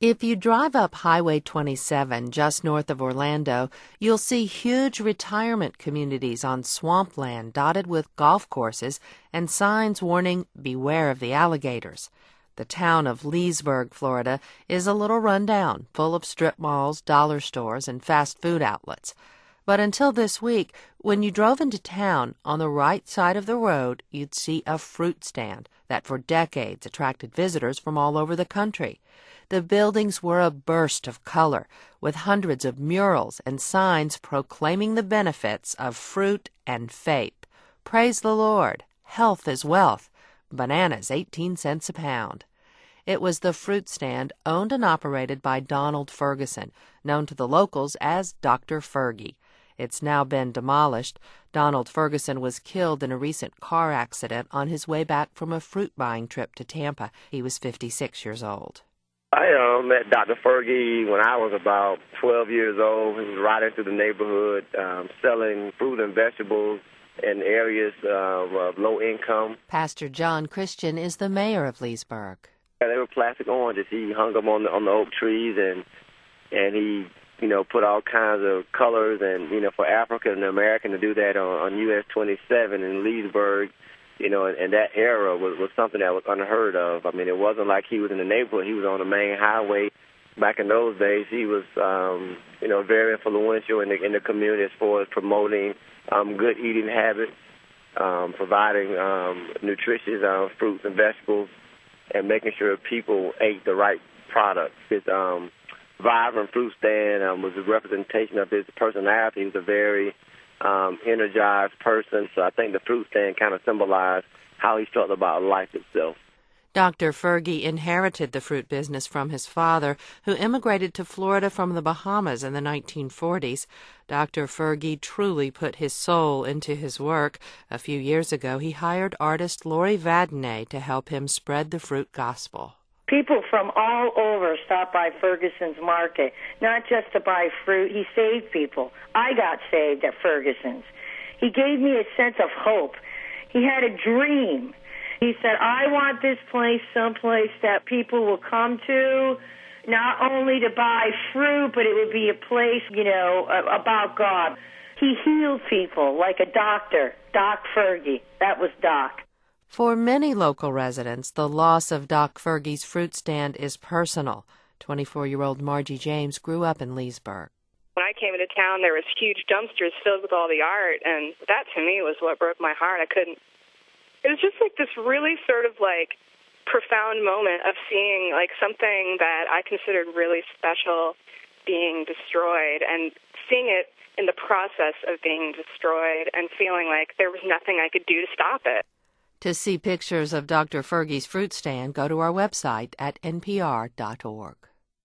If you drive up Highway 27 just north of Orlando, you'll see huge retirement communities on swampland dotted with golf courses and signs warning, "Beware of the alligators." The town of Leesburg, Florida, is a little rundown, full of strip malls, dollar stores, and fast food outlets. But until this week, when you drove into town, on the right side of the road, you'd see a fruit stand that for decades attracted visitors from all over the country. The buildings were a burst of color, with hundreds of murals and signs proclaiming the benefits of fruit and faith. Praise the Lord, health is wealth, bananas 18 cents a pound. It was the fruit stand owned and operated by Donald Ferguson, known to the locals as Dr. Fergie. It's now been demolished. Donald Ferguson was killed in a recent car accident on his way back from a fruit-buying trip to Tampa. He was 56 years old. I met Dr. Fergie when I was about 12 years old. He was riding through the neighborhood selling fruit and vegetables in areas of low income. Pastor John Christian is the mayor of Leesburg. They were plastic oranges. He hung them on the oak trees, and he put all kinds of colors, and for African American to do that on US 27 in Leesburg, and that era was something that was unheard of. I mean, it wasn't like he was in the neighborhood. He was on the main highway. Back in those days, he was, very influential in the community as far as promoting good eating habits, providing nutritious fruits and vegetables, and making sure people ate the right products. His vibrant fruit stand was a representation of his personality. He was a very energized person, so I think the fruit stand kind of symbolized how he felt about life itself. Dr. Fergie inherited the fruit business from his father, who immigrated to Florida from the Bahamas in the 1940s. Dr. Fergie truly put his soul into his work. A few years ago, he hired artist Lori Vadnais to help him spread the fruit gospel. People from all over stop by Ferguson's market, not just to buy fruit. He saved people. I got saved at Ferguson's. He gave me a sense of hope. He had a dream. He said, I want this place someplace that people will come to, not only to buy fruit, but it would be a place, about God. He healed people like a doctor, Doc Fergie. That was Doc. For many local residents, the loss of Doc Fergie's fruit stand is personal. 24-year-old Margie James grew up in Leesburg. When I came into town, there was huge dumpsters filled with all the art, and that to me was what broke my heart. It was just like this really sort of like profound moment of seeing like something that I considered really special being destroyed, and seeing it in the process of being destroyed and feeling like there was nothing I could do to stop it. To see pictures of Dr. Fergie's fruit stand, go to our website at npr.org.